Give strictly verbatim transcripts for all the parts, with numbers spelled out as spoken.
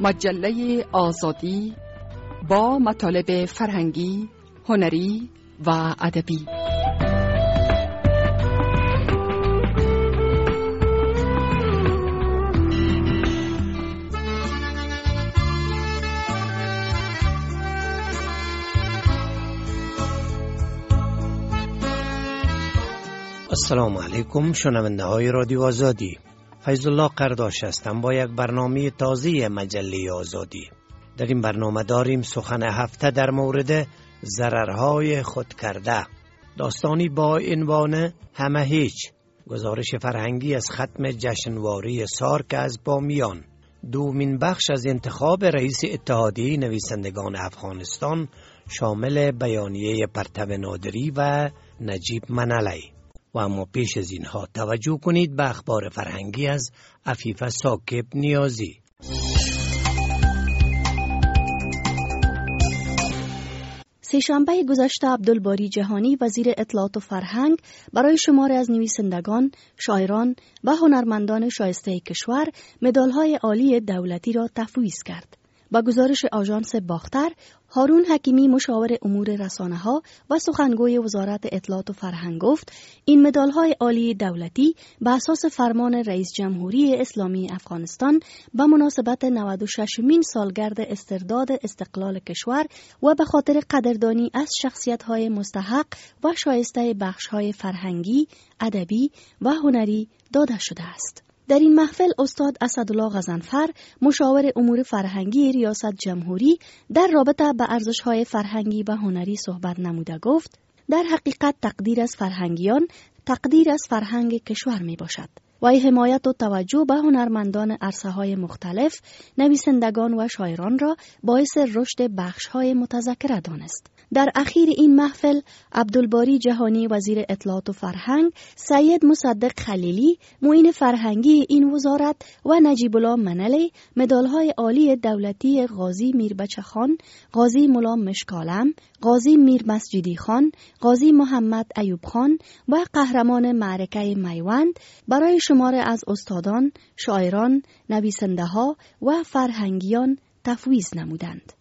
مجله آزادی با مطالب فرهنگی، هنری و ادبی. السلام علیکم شنونده های رادیو آزادی. فیض الله قرداش هستم با یک برنامه تازه مجله آزادی. در این برنامه داریم سخن هفته در مورد ضررهای خود کرده. داستانی با عنوان همه هیچ، گزارش فرهنگی از ختم جشنواره سارک از بامیان، دومین بخش از انتخاب رئیس اتحادیه نویسندگان افغانستان شامل بیانیه پرتو نادری و نجیب منالی. و اما پیش از اینها توجه کنید به اخبار فرهنگی از عفیفه ثاقب نیازی. سه‌شنبه گذشته عبدالباری جهانی وزیر اطلاعات و فرهنگ برای شماری از نویسندگان، شاعران و هنرمندان شایسته کشور مدال‌های عالی دولتی را تفویض کرد. با گزارش آژانس باختر، هارون حکیمی مشاور امور رسانه‌ها و سخنگوی وزارت اطلاعات و فرهنگ گفت این مدال‌های عالی دولتی به اساس فرمان رئیس جمهوری اسلامی افغانستان به مناسبت نود و ششمین سالگرد استرداد استقلال کشور و به خاطر قدردانی از شخصیت‌های مستحق و شایسته بخش‌های فرهنگی، ادبی و هنری داده شده است. در این محفل استاد اسدالله غضنفر مشاور امور فرهنگی ریاست جمهوری در رابطه به ارزش‌های فرهنگی و هنری صحبت نموده گفت در حقیقت تقدیر از فرهنگیان تقدیر از فرهنگ کشور می باشد و حمایت و توجه به هنرمندان عرصه‌های مختلف، نویسندگان و شاعران را باعث رشد بخش‌های متذکره دانست. در اخیر این محفل عبدالباری جهانی وزیر اطلاعات و فرهنگ، سید مصدق خلیلی معین فرهنگی این وزارت و نجیب الله منالی مدال‌های عالی دولتی غازی میربچه خان، غازی ملا مشکالم، غازی میر مسجدی خان، غازی محمد ایوب خان و قهرمان معرکه میوند برای شماره از استادان، شاعران، نویسنده‌ها و فرهنگیان تفویض نمودند.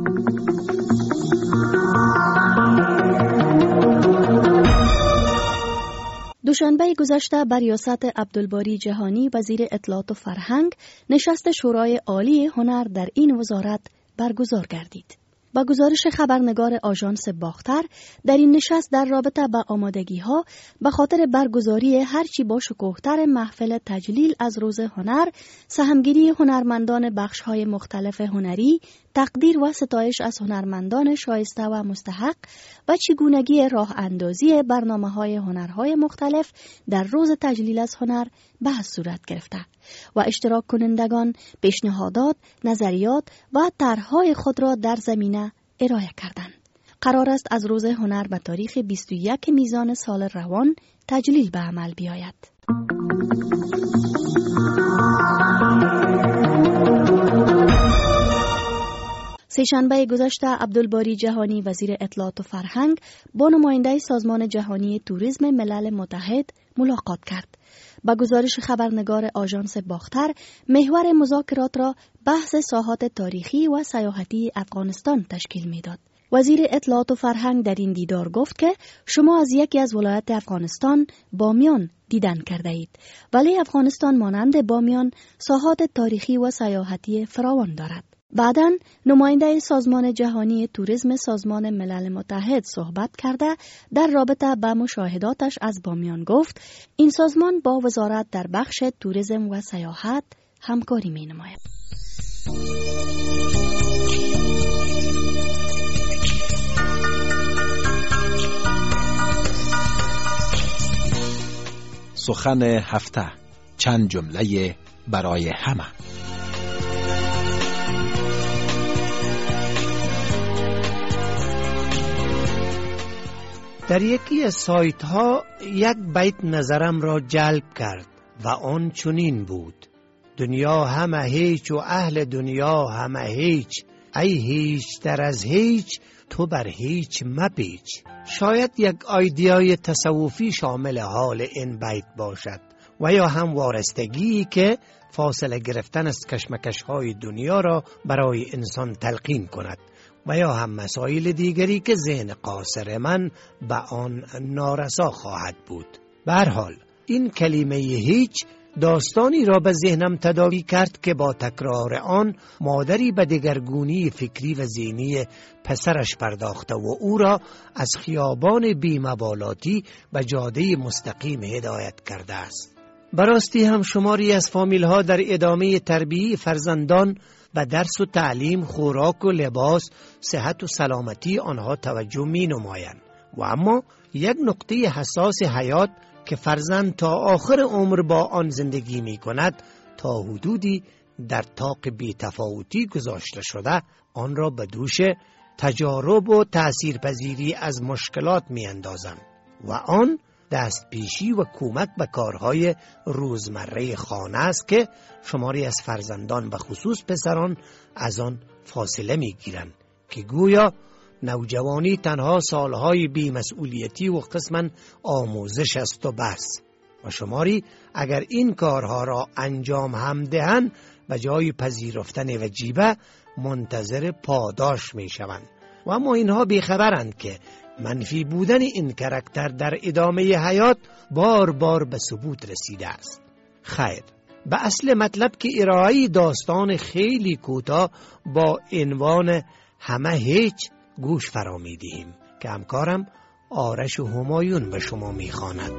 دوشنبه گذشته بر ریاست عبدالباری جهانی وزیر اطلاعات و فرهنگ نشست شورای عالی هنر در این وزارت برگزار گردید. با گزارش خبرنگار آژانس باختر، در این نشست در رابطه با آمادگی‌ها به خاطر برگزاری هرچی با شکوه‌تر محفل تجلیل از روز هنر، سهمگیری هنرمندان بخش‌های مختلف هنری، تقدیر و ستایش از هنرمندان شایسته و مستحق و چگونگی راه اندازی برنامه‌های هنرهای مختلف در روز تجلیل از هنر بحث صورت گرفته و اشتراک کنندگان پیشنهادات، نظریات و طرح‌های خود را در زمینه ارائه کردند. قرار است از روز هنر به تاریخ بیست و یک میزان سال روان تجلیل به عمل بیاید. سه‌شنبه گذشته عبدالباری جهانی وزیر اطلاعات و فرهنگ با نماینده سازمان جهانی توریسم ملل متحد ملاقات کرد. با گزارش خبرنگار آژانس باختر، محور مذاکرات را بحث ساحات تاریخی و سیاحتی افغانستان تشکیل می‌داد. وزیر اطلاعات و فرهنگ در این دیدار گفت که شما از یکی از ولایات افغانستان بامیان دیدن کرده اید، ولی افغانستان مانند بامیان ساحات تاریخی و سیاحتی فراوان دارد. بعداً نماینده سازمان جهانی توریسم سازمان ملل متحد صحبت کرده در رابطه با مشاهداتش از بامیان گفت این سازمان با وزارت در بخش توریسم و سیاحت همکاری می نماید. سخن هفته، چند جمله برای همه. در یکی از سایت ها یک بیت نظرم را جلب کرد و آن چنین بود: دنیا همه هیچ و اهل دنیا همه هیچ، ای هیچ در از هیچ تو بر هیچ مپیچ. شاید یک ایده‌ای تصوفی شامل حال این بیت باشد و یا هم وارستگی که فاصله گرفتن از کشمکش های دنیا را برای انسان تلقین کند و یا هم مسائل دیگری که ذهن قاصر من به آن نارسا خواهد بود. به هر حال این کلمه هیچ داستانی را به ذهنم تداعی کرد که با تکرار آن مادری به دگرگونی فکری و ذهنی پسرش پرداخته و او را از خیابان بی‌مبالاتی به جاده مستقیم هدایت کرده است. براستی هم شماری از فامیل ها در ادامه تربیت فرزندان به درس و تعلیم، خوراک و لباس، صحت و سلامتی آنها توجه می نمایند و اما یک نقطه حساس حیات که فرزند تا آخر عمر با آن زندگی می کند تا حدودی در طاق بی‌تفاوتی گذاشته شده آن را به دوش تجارب و تأثیرپذیری از مشکلات می اندازند و آن دست پیشی و کمک به کارهای روزمره خانه است که شماری از فرزندان و خصوص پسران از آن فاصله می گیرند که گویا نوجوانی تنها سالهای بی‌مسئولیتی و قسماً آموزش است و بس و شماری اگر این کارها را انجام هم دهند و جای پذیرفتن وجیبه منتظر پاداش می شوند و اما اینها بیخبرند که منفی بودن این کاراکتر در ادامه حیات بار بار به ثبوت رسیده است. خیر، به اصل مطلب که ارائه داستان خیلی کوتاه با عنوان همه هیچ گوش فرا می دهیم که همکارم آرش و همایون به شما می خواند.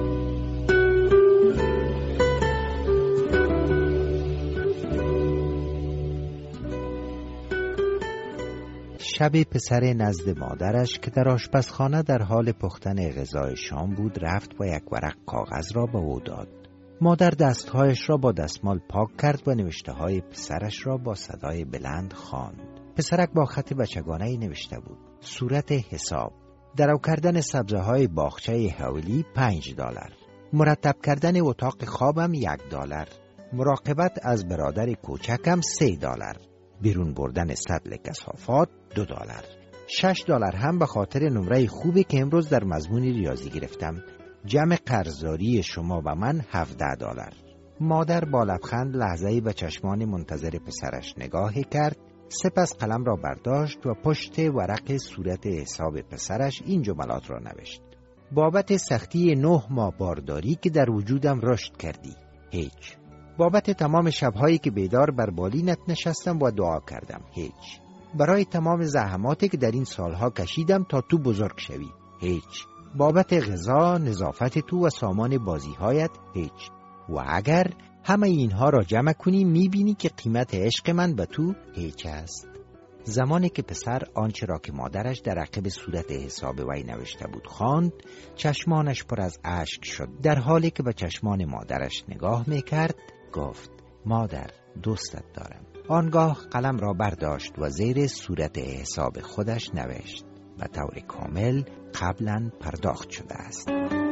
شب پسر نزد مادرش که در آشپزخانه در حال پختن غذای شام بود رفت و یک ورق کاغذ را به او داد. مادر دستهایش را با دستمال پاک کرد و نوشته های پسرش را با صدای بلند خواند. پسرک با خط بچگانه‌ای نوشته بود: صورت حساب، درو کردن سبزه های باغچه حولی پنج دلار، مرتب کردن اتاق خوابم یک دلار، مراقبت از برادر کوچکم سه دلار، بیرون بردن سطل کثافات دو دلار، شش دلار هم به خاطر نمره خوبی که امروز در مضمون ریاضی گرفتم. جمع قرضداری شما و من هفده دلار. مادر با لبخند لحظه‌ای به چشمان منتظر پسرش نگاهی کرد، سپس قلم را برداشت و پشت ورق صورت حساب پسرش این جملات را نوشت: بابت سختی نه ماه بارداری که در وجودم رشد کردی، هیچ. بابت تمام شبهایی که بیدار بر بالینت نشستم و دعا کردم، هیچ. برای تمام زحماتی که در این سالها کشیدم تا تو بزرگ شوی، هیچ. بابت غذا، نظافت تو و سامان بازیهایت، هیچ. و اگر همه اینها را جمع کنی میبینی که قیمت عشق من به تو هیچ است. زمانی که پسر آنچه را که مادرش در عقب صورت حساب وی نوشته بود خواند، چشمانش پر از اشک شد. در حالی که به چشمان مادرش نگاه میکرد گفت: مادر، دوستت دارم. آنگاه قلم را برداشت و زیر صورت حساب خودش نوشت: به طور کامل قبلا پرداخت شده است.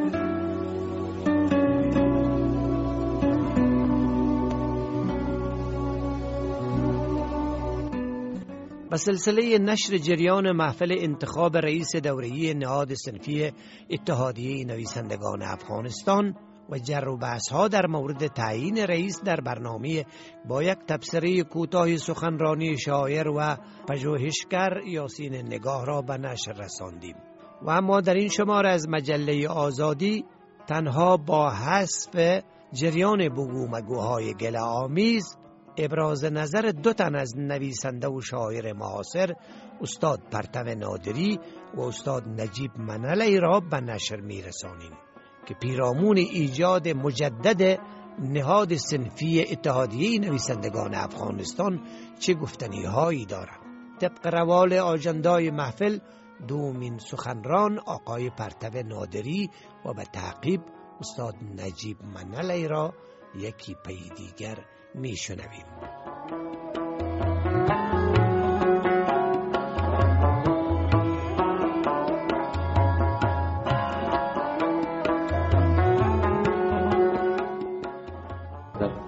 به سلسله نشر جریان محفل انتخاب رئیس دوره‌ای نهاد صنفی اتحادیه نویسندگان افغانستان و جر و بحث‌ها در مورد تعیین رئیس در برنامه با یک تبصره کوتاه سخنرانی شاعر و پژوهشگر یاسین نگاه را به نشر رساندیم و اما در این شماره از مجله آزادی تنها با حذف جریان بگو مگوهای گله‌آمیز ابراز نظر دو تن از نویسنده و شاعر معاصر استاد پرتو نادری و استاد نجیب منلی را به نشر می رسانیم که پیرامون ایجاد مجدد نهاد صنفی اتحادیه نویسندگان افغانستان چه گفتنی هایی دارد. طبق روال آجندای محفل دومین سخنران آقای پرتو نادری و به تعقیب استاد نجیب منلی را یکی پی دیگر می شنویم. آغاز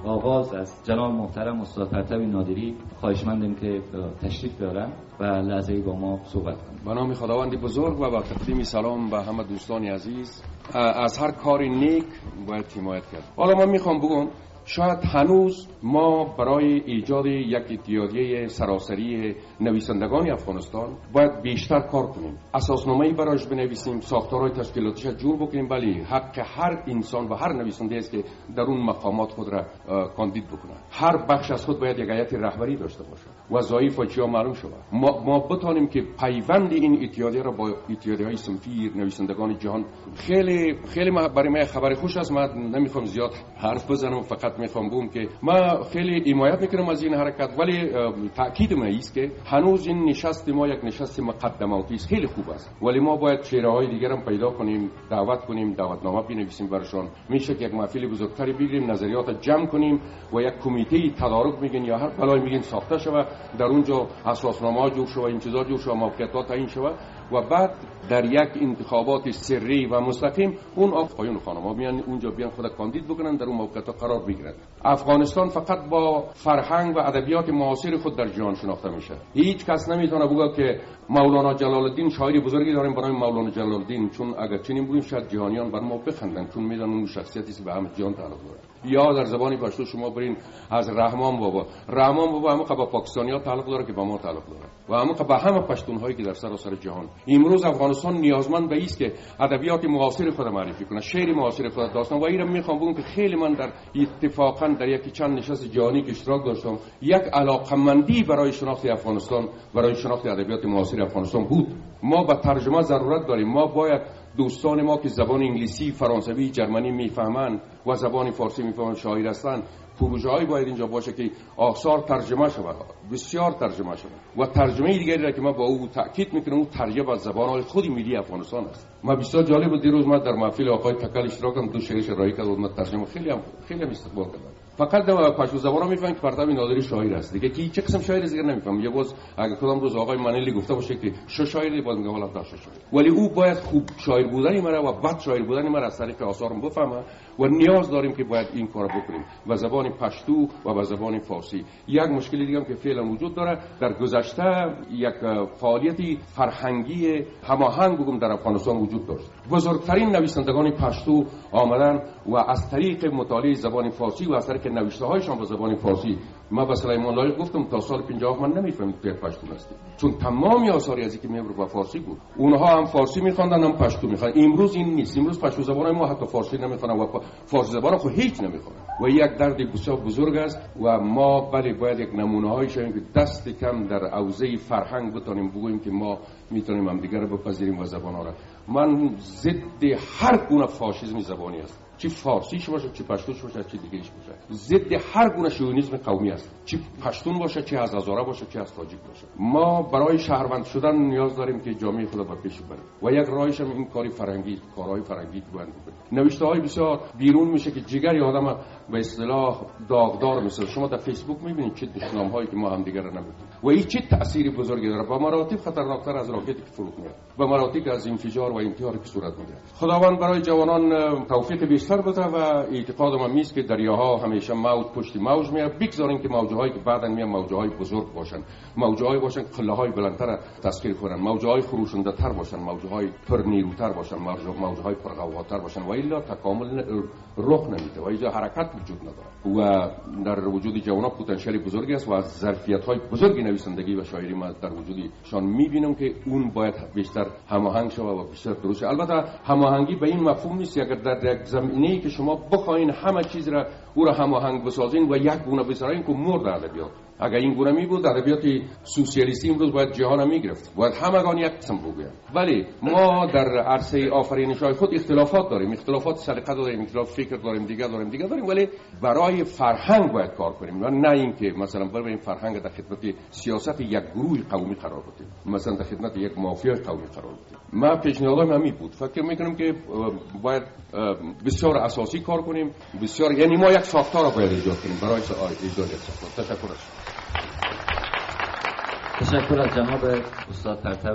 باز از جناب محترم استاد پرتوی نادری خواهشمندیم که تشریف بیارن و لحظه‌ای با ما صحبت کنند. به نام خداوند بزرگ و با تقدیم سلام به همه دوستان عزیز، از هر کار نیک باید حمایت کرد. حالا من میخوام بگم شاید هنوز ما برای ایجاد یک اتحادیه سراسری نویسندگان افغانستان باید بیشتر کار کنیم، اساسنامه‌ای برایش بنویسیم، ساختارهای تشکیلاتیش جور بکنیم، ولی حق هر انسان و هر نویسنده است که در اون مقامات خود را کاندید بکنه. هر بخش از خود باید یک هیئت رهبری داشته باشه، وظایف و چیا معلوم شود. ما, ما بتانیم که پیوند این اتحادیه را با اتحادیه‌های صنفی نویسندگان جهان خیلی خیلی برای من خبر خوش است. من نمیخوام زیاد حرف بزنم، فقط میخوام بگم که ما خیلی حمایت میکنم از این حرکت، ولی تاکید من است که هنوز این نشست ما یک نشست مقدماتی است، خیلی خوب است، ولی ما باید چهره‌های دیگر هم پیدا کنیم، دعوت کنیم، دعوتنامه بنویسیم برشان. میشه که یک محفل بزرگتری بگیریم، نظریات جمع کنیم و یک کمیته تدارک میگن یا هر بلای میگن ساخته شود، در اونجا اساسنامه جور شود، این چیزا جور شود، موقعیت‌ها تعیین شود و بعد در یک انتخابات سری و مستقیم اون آقایون و خانم‌ها میان اونجا بیان خود کاندید بکنن، در اون موقعیت‌ها قرار بگیرن. افغانستان فقط با فرهنگ و ادبیات معاصر خود در جهان شناخته میشه. هیچ کس نمیتونه بگه که مولانا جلال الدین شاعر بزرگی داریم برای مولانا جلال الدین، چون اگر چنین بگیم شاید جهانیان بر ما بخندن، چون میدونن اون شخصیتی است به همه جهان تعلق داره. یا در زبان پشتو شما برین از رحمان بابا، رحمان بابا همه با پاکستانی‌ها تعلق داره که با ما تعلق داره و همه با همه پشتون‌هایی که در سراسر جهان. امروز افغانستان نیازمند به است که ادبیات معاصر خود معرفی کنه، شعر معاصر خود، داستان. و اینم میخوام بگم که خیلی من در اتفاقا در یکی چند نشست جهانی که اشتراک داشتم، یک علاقمندی برای شناخت افغانستان، برای شناخت ادبیات معاصر افغانستان بود. ما به ترجمه ضرورت داریم. ما باید دوستان ما که زبان انگلیسی، فرانسوی، جرمنی میفهمند و زبان فارسی میفهمند، شاعر هستند، پروژه‌ای باید اینجا باشه که آثار ترجمه شود، بسیار ترجمه شود. و ترجمه دیگری را که ما با او تاکید میکنم، اون ترجمه از زبان‌های خود ملی افغانستان است. ما بسیار جالب بود دیروز ما در محفل آقای تکل اشتراک کردم، دو شعرش رایی کرد و ما ترجمه خیلی هم خیلی هم استقبال کردم. فقط در پشتو زبان میفهمن که پرتوی نادری شاعر است دیگه، که چه قسم شاعری دیگه نمیفهم. یه باز اگه کدام روز آقای منیلی گفته باشه که شو شاعری، باز میگه والا داش شاعر، ولی او باید خوب شاعر بودن مرا و بد شاعر بودن مرا از طریق آثارم بفهمه و نیاز داریم که باید این کارو بکنیم و زبان پشتو و با زبان فارسی. یک مشکلی دیگه هم که فعلا وجود داره، در گذشته یک فعالیتی فرهنگی هماهنگ بگم در افغانستان وجود داشت. بزرگترین نویسندگان پشتو آمدن و از طریق مطالعه زبان فارسی و از طریق نوشته هایشان به زبان فارسی، ما به سلیمان لایق گفتم تا سال پنجاه من نمیفهمید که پشتو هستی، چون تمامی آثاری از اینکه میبره با فارسی بود. اونها هم فارسی میخواندن هم پشتو میخواندن. امروز این نیست. امروز پشتو زبان ما حتی فارسی نمیخوانن و فارسی زبان خو هیچ نمیخوانن و یک درد بسیار بزرگ است و ما بله باید یک نمونه هایی شویم که دست کم در حوزه فرهنگ بتونیم بگوییم که ما میتونیم هم دیگر رو بپذیریم و زبان ها را. من ضد هر گونه فاشیسم زبانی است، چه فارسیش باشه، چه پشتوش باشه، چه دیگه‌ایش باشه. ضد هر گونه شوونیسم قومی است، چه پشتون باشه، چه از هزاره باشه، چه از تاجیک باشه. ما برای شهروند شدن نیاز داریم که جامعه خود را پیش ببریم و یک راهش هم این کاری فرهنگی، کارهای فرهنگی باید بکنیم. نوشته‌های بسیار بیرون میشه که جگر آدم به اصطلاح داغدار میشه. شما در فیسبوک میبینید چه دشنام‌هایی که ما هم دیگر نمی‌دونیم و این چه تأثیری بزرگی داره، با مراتب خطرناکتر از راکتی که فرود میاد، با مراتب از انفجار و انتحار که صورت میگیره. خداوند برای جوانان توفیق بیشتر بده و اعتقاد من میست که دریاها همیشه موج پشت موج میاد. بگذارین که موج‌هایی که بعداً میان موج‌های بزرگ باشن، موج‌هایی باشن قله‌های بلندتر تسخیر کنن، موج‌های خروشنده‌تر باشن، موج‌های پرنیروتر باشن، موج‌های پرقواتر باشن و الا تکامل رخ نمیده و اینجا حرکت وجود نداره و در وجود جوانان پتانسیل بزرگی است و از ظرفیت‌های بزرگی نویسندگی و شاعری ما در وجودشان می‌بینم که اون باید بیشتر هماهنگ شود و بیشتر درست. البته هماهنگی به این مفهوم نیست اگر در یک زمینه‌ای که شما بخواین همه چیز را او را هماهنگ بسازین و یک گونه بسازین که مرد ادبیات. اگر این گونه می بود ادبیات سوسیالیستی امروز باید جهان میگرفت، باید همگان یک قسم بگویند. ولی ما در عرصه آفرینش‌های خود اختلافات داریم، اختلافات سلیقه داریم، اختلاف فکر داریم، دیگه داریم دیگه داریم ولی برای فرهنگ باید کار کنیم و نه اینکه مثلا بریم فرهنگ در خدمت سیاست یک گروه قومی قرار بدیم، مثلا در خدمت یک مافیا قومی قرار بدیم. ما پیشنهادم همین بود. فکر می‌کنم که باید بسیار اساسی کار کنیم، بسیار یعنی ما یک ساختار را باید ایجاد کنیم برای ایجاد یک ساختار. تشکر. تشکر از جناب استاد پرتو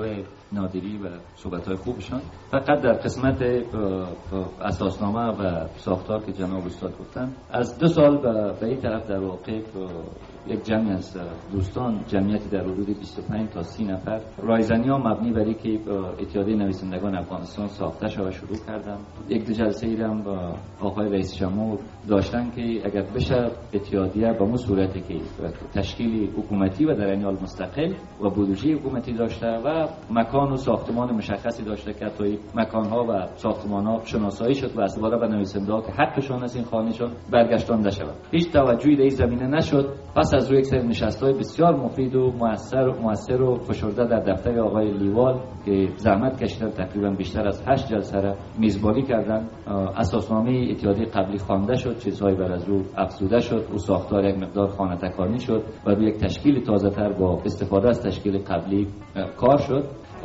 نادری و صحبت‌های خوبشان. فقط در قسمت اساسنامه و ساختار که جناب استاد گفتن، از دو سال به این طرف در واقع یک جمعی از دوستان، جمعیتی در حدود بیست و پنج تا سی نفر، رایزنی‌ها مبنی بر اینکه اتحادیه نویسندگان افغانستان ساخته شود شروع کردن. یک دو جلسه ای هم با آقای رئیس جمهور داشتن که اگر بشه اتحادیه به اون صورتی که تشکیل حکومتی و در این حال مستقل و بودجه حکومتی داشته و مکان و ساختمان مشخصی داشته که توی مکان‌ها و ساختمان‌ها شناسایی شد و استفاده به نویسنده‌ها که حقشون از این خانه‌شون برگشتانده شود. هیچ توجهی در این زمینه نشد. پس از روی یک سری نشست‌های بسیار مفید و مؤثر و مؤثر و فشرده در دفتر آقای لیوال که زحمت کشیدن، تقریبا بیشتر از هشت جلسه را میزبانی کردن، اساسنامه اتحادیه قبلی خوانده شد، چیزهای بر از او افزوده شد، او ساختار یک مقدار خانه تکانی شد و روی یک تشکیل تازه‌تر با استفاده از تشکیل قبلی کار شد.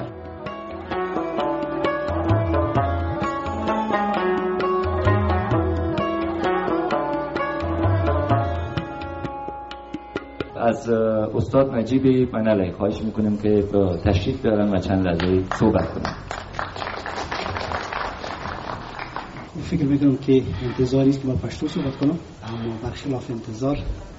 از استاد نجیب منالی خواهش میکنیم که تشریف بیارن و چند لحظه صحبت کنن. فکر میکنم که انتظاری است که ما پشتو صحبت کنم، اما برخلاف انتظار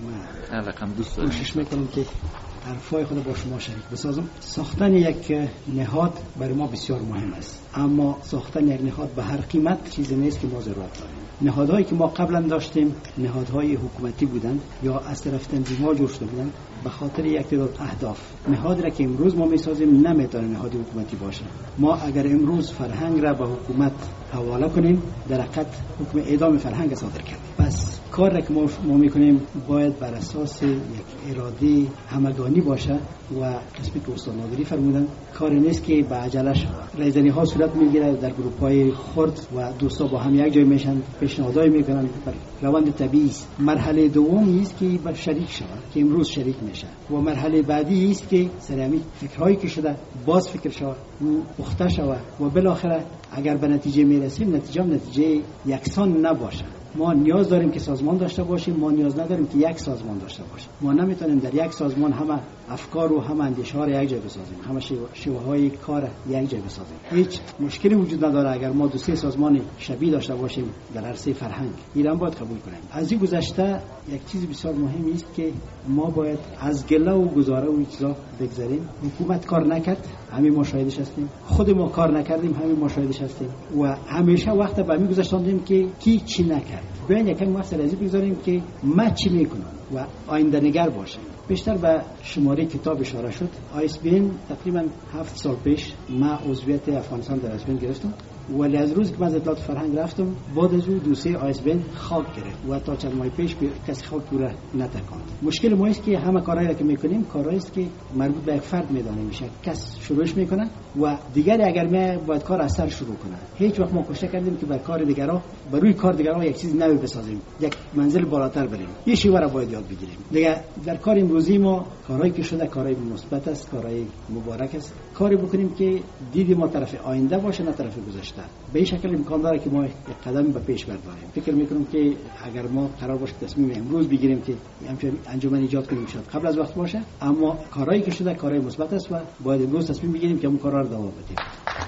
من رقم دوست کوشش میکنم که حرفای خود با شما شریک بسازم. ساختن یک نهاد برای ما بسیار مهم است، اما ساختن یک نهاد به هر قیمت چیزی نیست که ما ضرورت داریم. نهادهایی که ما قبلا داشتیم نهادهای حکومتی بودند یا از طرف تنظیم‌ها جوړ شده بودند به خاطر یک تعداد اهداف. نهادی را که امروز ما میسازیم نمیتونه نهاد حکومتی باشه. ما اگر امروز فرهنگ را به حکومت حواله کنیم در حقیقت حکم اعدام فرهنگ صادر کردیم. پس کار را که ما, ما میکنیم باید بر اساس یک اراده همگانی باشه و قسمی که استاد نادری فرمودن کار نیست که به عجله شود. رایزنی ها صورت میگیره در گروپ های خرد و دوستا با هم یک جای میشن، پیشنهادای میکنن، روند طبیعی است. مرحله دوم است که بر شریک شود که امروز شریک میشه و مرحله بعدی است که سرامی فکرهایی که شده باز فکر شود و پخته شود و بالاخره اگر به نتیجه میرسیم نتیجه نتیجه یکسان نباشه. ما نیاز داریم که سازمان داشته باشیم، ما نیاز نداریم که یک سازمان داشته باشیم. ما نمیتونیم در یک سازمان همه افکار و همه اندیشه ها را یک جای بسازیم، همه شیوه های کار یک جای بسازیم. هیچ مشکلی وجود نداره اگر ما دو سه سازمان شبیه داشته باشیم در عرصه فرهنگ. ایران باید قبول کنیم. از این گذشته یک چیز بسیار مهمی است که ما باید از گله و گزاره و چیزا بگذریم. حکومت کار نکرد، همین ما شاهدش هستیم. خود ما کار نکردیم، همین ما شاهدش هستیم و همیشه وقت به همین گذاشتیم که کی چی نکرد. بیان یکم وقت رازی بگذاریم که ما چی میکنم و آینده نگر باشیم. بیشتر به شماره کتاب اشاره شد. آیسبین تقریبا هفت سال پیش ما عضویت افغانستان در آیسبین گرفتم ولی از روز که من از اطلاعات فرهنگ رفتم بعد از اون دوسیه آیسبین خاک گرفت و تا چند ماه پیش کسی خاک پوره نتکاند. مشکل ما است که همه کارهایی که میکنیم کارهایی است که مربوط به یک فرد میدانه میشه. کس شروعش میکنه و دیگری اگر می باید کار از سر شروع کنه. هیچ وقت ما کوشش کردیم که بر کار دیگران بر روی کار دیگران یک چیز نوی بسازیم، یک منزل بالاتر بریم. یه شیوه را باید یاد بگیریم. دیگه در کار امروزی ما کارهایی که شده کارهای مثبت است، کارهای مبارک است. کاری بکنیم که دید ما طرف آینده باشه نه طرف گذشته. به این شکل امکان داره که ما یک قدم به پیش برداریم. فکر میکنم که اگر ما قرار باشه تصمیم امروز بگیریم که همچین انجمن ایجاد کنیم شاید قبل از وقت باشه، اما کارهایی که شده کارهای مثبت است و باید امروز تصمیم بگیریم که اون کارا رو دوام بدیم.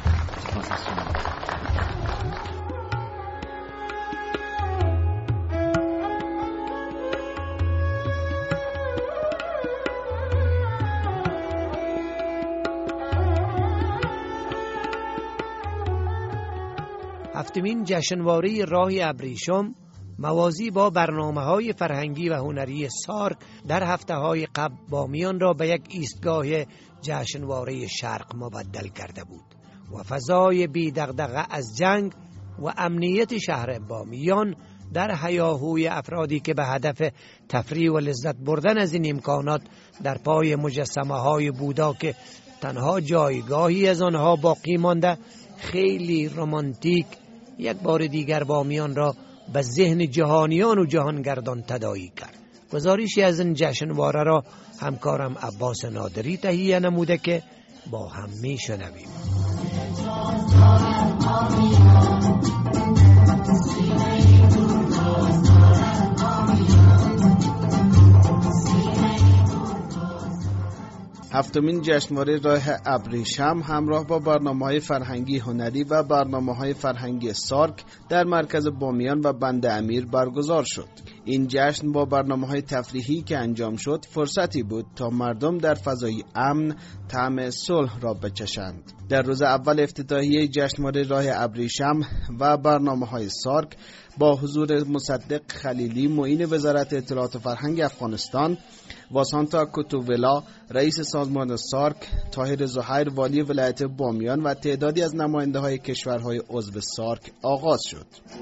هفتمین جشنواره راه ابریشم موازی با برنامه‌های فرهنگی و هنری سارک در هفته‌های قبل بامیان را به یک ایستگاه جشنواره شرق مبدل کرده بود و فضای بی دغدغه از جنگ و امنیت شهر بامیان در هیاهوی افرادی که به هدف تفریح و لذت بردن از این امکانات در پای مجسمه‌های بودا که تنها جایگاهی از آنها باقی مانده خیلی رمانتیک یک بار دیگر بامیان را به ذهن جهانیان و جهانگردان تداعی کرد. گزارشی از این جشنواره را همکارم عباس نادری تهیه نموده که با هم میشنویم. هفتمین جشنواره راه ابریشم همراه با برنامه‌های فرهنگی هنری و برنامه‌های فرهنگی سارک در مرکز بامیان و بند امیر برگزار شد. این جشن با برنامه‌های تفریحی که انجام شد فرصتی بود تا مردم در فضای امن طعم صلح را بچشند. در روز اول افتتاحیه جشنواره راه ابریشم و برنامه‌های سارک با حضور مصدق خلیلی معین وزارت اطلاعات و فرهنگ افغانستان، واسانتا کوتوولا رئیس سازمان سارک، طاهر زهیر والی ولایت بامیان و تعدادی از نماینده‌های کشورهای عضو سارک آغاز شد.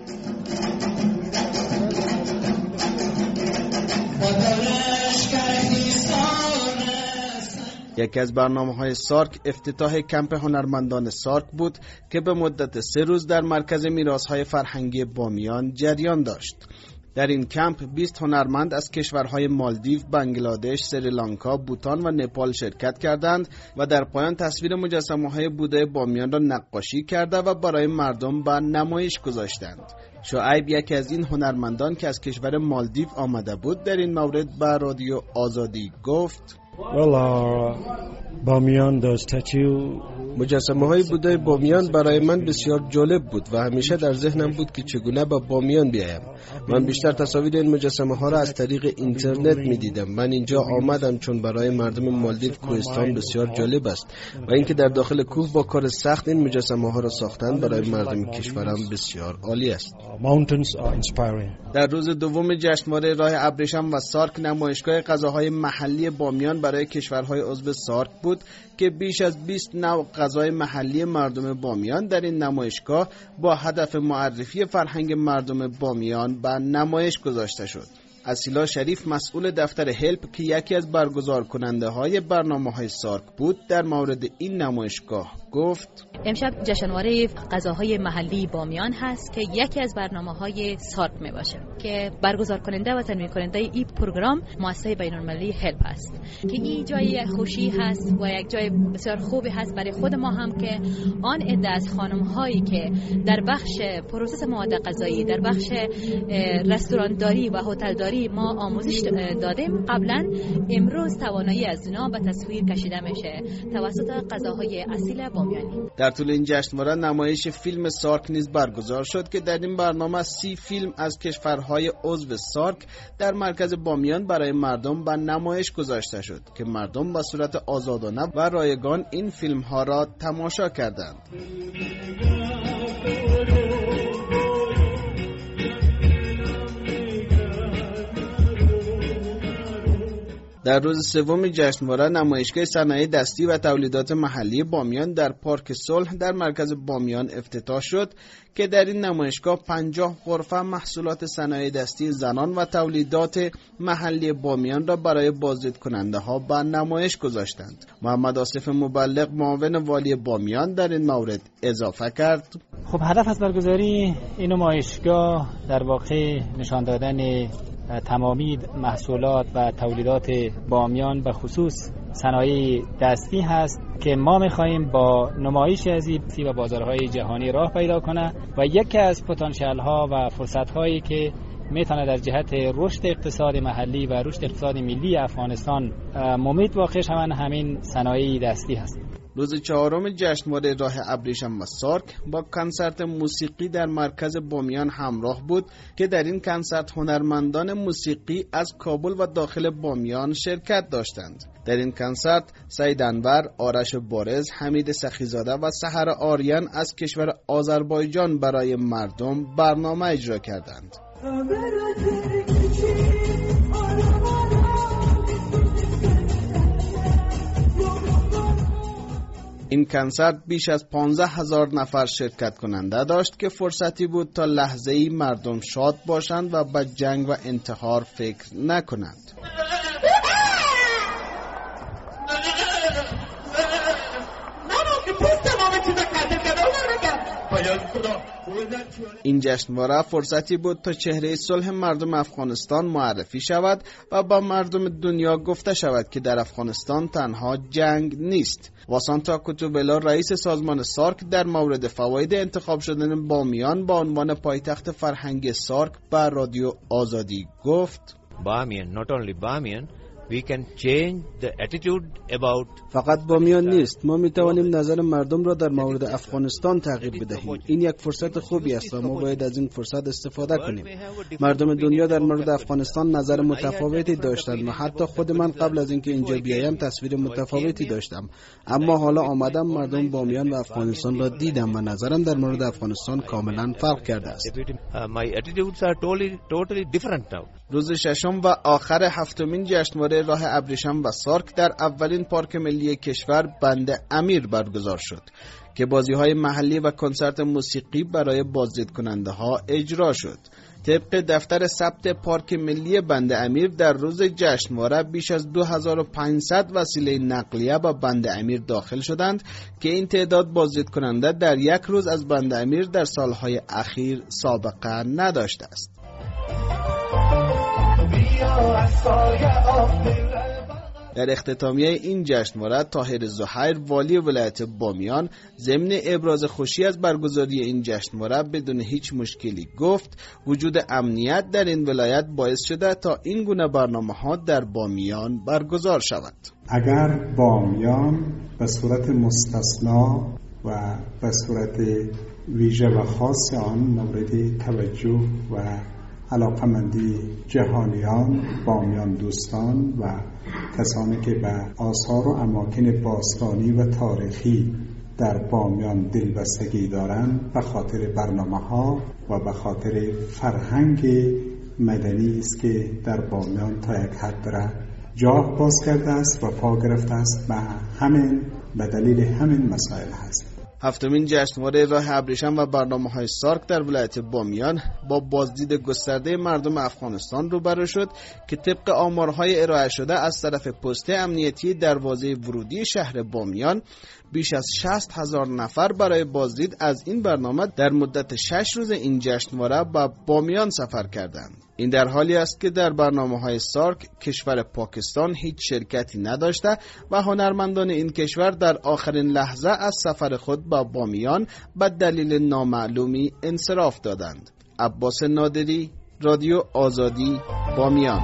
یکی از برنامه‌های سارک افتتاح کمپ هنرمندان سارک بود که به مدت سه روز در مرکز میراث‌های فرهنگی بامیان جریان داشت. در این کمپ بیست هنرمند از کشورهای مالدیو، بنگلادش، سریلانکا، بوتان و نپال شرکت کردند و در پایان تصویر مجسمه‌های بوده بامیان را نقاشی کرده و برای مردم به نمایش گذاشتند. شعیب یکی از این هنرمندان که از کشور مالدیو آمده بود در این مورد به رادیو آزادی گفت: والا بامیان داستچیو مجسمه های بوده بامیان برای من بسیار جالب بود و همیشه در ذهنم بود که چگونه به بامیان بیایم. من بیشتر تصاویر این مجسمه ها را از طریق اینترنت می دیدم. من اینجا آمدم چون برای مردم مالدیو کوهستان بسیار جالب است و اینکه در داخل کوه با کار سخت این مجسمه ها را ساختن برای مردم کشورم بسیار عالی است. در روز دوم جشنواره راه ابریشم و سارک نمایشگاه غذاهای محلی بامیان برای کشورهای عضو سارک بود که بیش از بیست نوع غذای محلی مردم بامیان در این نمایشگاه با هدف معرفی فرهنگ مردم بامیان به نمایش گذاشته شد. اسیلا شریف مسئول دفتر هلپ که یکی از برگزار کننده های برنامه های سارک بود در مورد این نمایشگاه گفت: امشب جشنواره غذاهای محلی بامیان هست که یکی از برنامه‌های سارک می باشه که برگزار کننده و تنظیم کننده این پروگرام مؤسسه بین‌المللی هلپ است که این جای خوشی هست و یک جای بسیار خوبی هست برای خود ما هم که آن عده از خانم‌هایی که در بخش پروسس مواد غذایی، در بخش رستورانداری و هتلداری ما آموزش دادیم قبلا، امروز توانایی از اونا به تصویر کشیده میشه توسط غذاهای اصیل بامیانی. در طول این جشنواره نمایش فیلم سارک نیز برگزار شد که در این برنامه سی فیلم از کشورهای عضو سارک در مرکز بامیان برای مردم به نمایش گذاشته شد که مردم به صورت آزادانه و رایگان این فیلم ها را تماشا کردند. در روز سوم جشنواره نمایشگاه صنایع دستی و تولیدات محلی بامیان در پارک صلح در مرکز بامیان افتتاح شد که در این نمایشگاه پنجاه غرفه محصولات صنایع دستی زنان و تولیدات محلی بامیان را برای بازدید کننده ها به نمایش گذاشتند. محمد آصف مبلغ معاون والی بامیان در این مورد اضافه کرد: خب هدف از برگزاری این نمایشگاه در واقع نشان دادن تمامی محصولات و تولیدات بامیان به خصوص صنایع دستی هست که ما می‌خواهیم با نمایش از این و بازارهای جهانی راه پیدا کنه و یکی از پتانسیل ها و فرصت هایی که میتونه در جهت رشد اقتصاد محلی و رشد اقتصاد ملی افغانستان ممید واقع شوند همین صنایع دستی هست. روز چهارم جشنواره راه ابریشم و سارک با کنسرت موسیقی در مرکز بامیان همراه بود که در این کنسرت هنرمندان موسیقی از کابل و داخل بامیان شرکت داشتند. در این کنسرت سید انور، آرش بارز، حمید سخیزاده و سحر آریان از کشور آذربایجان برای مردم برنامه اجرا کردند. این کنسرت بیش از پانزده هزار نفر شرکت کننده داشت که فرصتی بود تا لحظه‌ای مردم شاد باشند و به جنگ و انتحار فکر نکنند. این جشنواره فرصتی بود تا چهره صلح مردم افغانستان معرفی شود و با مردم دنیا گفته شود که در افغانستان تنها جنگ نیست. واسانتا کوتوولا رئیس سازمان سارک در مورد فواید انتخاب شدن بامیان با عنوان پایتخت فرهنگی سارک بر رادیو آزادی گفت: Bamiyan, not only Bamiyan, We can change the attitude about فقط بامیان نیست، ما می توانیم نظر مردم را در مورد افغانستان تغییر بدهیم. این یک فرصت خوبی است و ما باید از این فرصت استفاده کنیم. مردم دنیا در مورد افغانستان نظر متفاوتی داشتند و حتی خود من قبل از اینکه اینجا بیایم تصویر متفاوتی داشتم، اما حالا آمدم مردم بامیان و افغانستان را دیدم و نظرم در مورد افغانستان کاملا فرق کرده است. my attitudes are totally totally different now. روز ششم و آخر هفتمین جشنواره راه ابریشم و سارک در اولین پارک ملی کشور بند امیر برگزار شد که بازی‌های محلی و کنسرت موسیقی برای بازدید کننده ها اجرا شد. طبق دفتر ثبت پارک ملی بند امیر در روز جشنواره بیش از دو هزار و پانصد وسیله نقلیه با بند امیر داخل شدند که این تعداد بازدید کننده در یک روز از بند امیر در سالهای اخیر سابقه نداشته است. در اختتامیه این جشنواره طاهر زهیر والی ولایت بامیان ضمن ابراز خوشی از برگزاری این جشنواره بدون هیچ مشکلی گفت وجود امنیت در این ولایت باعث شده تا این گونه برنامه‌ها در بامیان برگزار شود. اگر بامیان به صورت مستثنا و به صورت ویژه و خاص آن مورد توجه و علاقمندی جهانیان، بامیان دوستان و کسانی که به آثار و اماکن باستانی و تاریخی در بامیان دلبستگی دارند به خاطر برنامه‌ها و به خاطر فرهنگ مدنی است که در بامیان تا یک حد را جاه باز کرده است و پا گرفته است و همین به دلیل همین مسائل هست. هفتمین جشنواره راه ابریشم و برنامه‌های سارک در ولایت بامیان با بازدید گسترده مردم افغانستان روبرو شد که طبق آمارهای ارائه شده از طرف پست امنیتی دروازه ورودی شهر بامیان بیش از شصت هزار نفر برای بازدید از این برنامه در مدت شش روز این جشنواره به بامیان سفر کردند. این در حالی است که در برنامه‌های سارک کشور پاکستان هیچ شرکتی نداشته و هنرمندان این کشور در آخرین لحظه از سفر خود به بامیان به دلیل نامعلومی انصراف دادند. عباس نادری، رادیو آزادی، بامیان.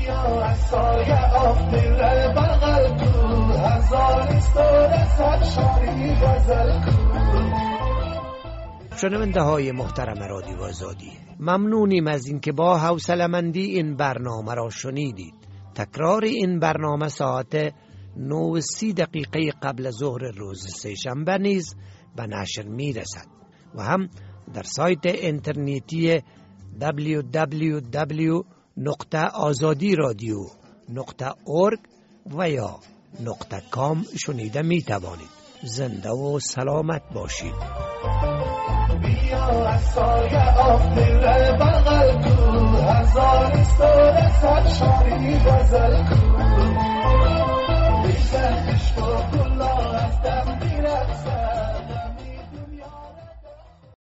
شنونده های محترم رادیو آزادی، ممنونیم از اینکه با حوصله‌مندی این برنامه را شنیدید. تکرار این برنامه ساعت نه و سی دقیقه قبل ظهر روز سه‌شنبه نیز به نشر می رسد و هم در سایت اینترنتی دبلیو دبلیو دبلیو نقطه آزادی رادیو نقطه اورگ و یا نقطه کام شنیده می توانید. زنده و سلامت باشید. بیا از سایه آف دل بغل کو هزار استور سر شاری غزل کو